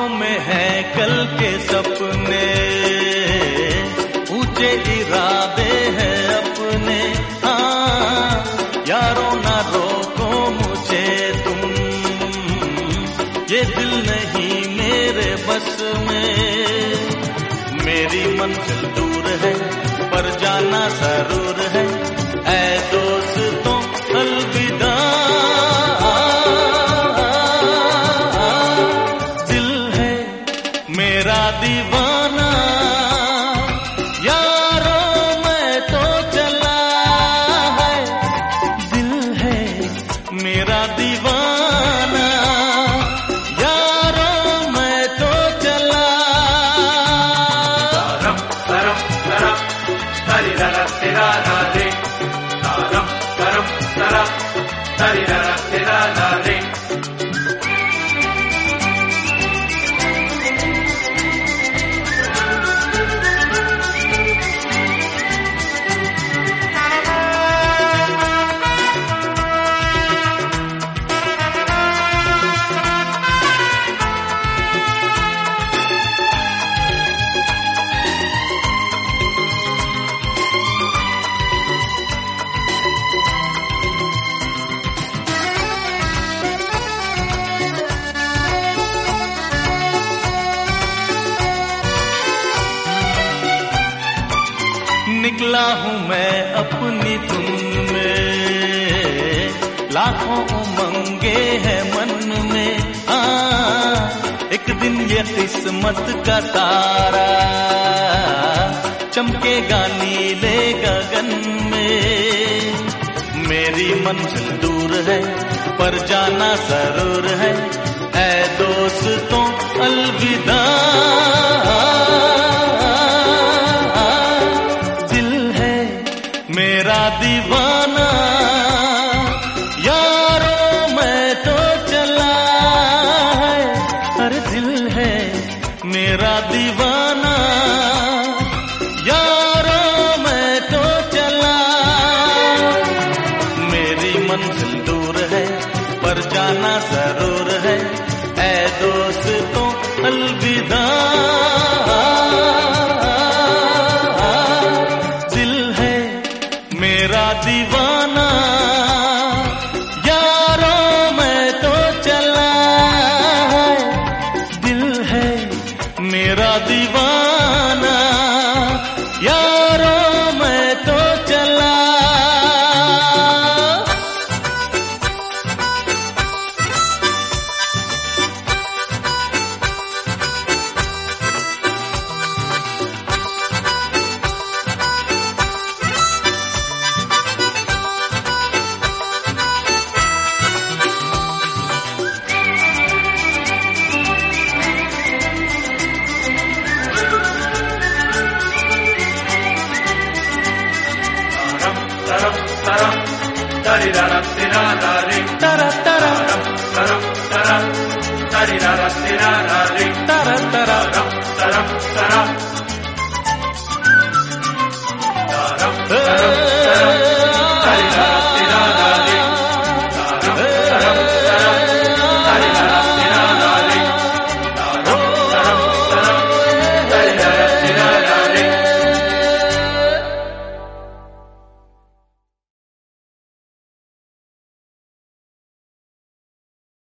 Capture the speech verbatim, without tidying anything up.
आंखों में है कल के सपने, ऊंचे इरादे हैं अपने। हाँ यारों ना रोको मुझे तुम, ये दिल नहीं मेरे बस में। मेरी मंजिल दूर है पर जाना जरूर है, ऐ दोस्तों अलविदा। दिल है मेरा दीवाना, यारों मैं तो चला है। दिल है मेरा दीवाना, यारों मैं तो चला। तारम तरम तरम तरी ररा तेरा नारे, तारम तरम तरम तरी ररा तेरा नारे। निकला हूँ मैं अपनी धुन में, लाखों उमंगे हैं मन में। आ, एक दिन ये किस्मत का तारा चमकेगा नीले गगन में। मेरी मंजिल दूर है पर जाना जरूर है, ऐ दोस्तों अलविदा। मेरा दीवाना, यारों मैं तो चला है। हर दिल है मेरा दीवाना, यारों मैं तो चला। मेरी मंजिल दूर है पर जाना जरूर है, ऐ दोस्तों अलविदा। मेरा दीवाना, यारों मैं तो चला है। दिल है मेरा दीवाना।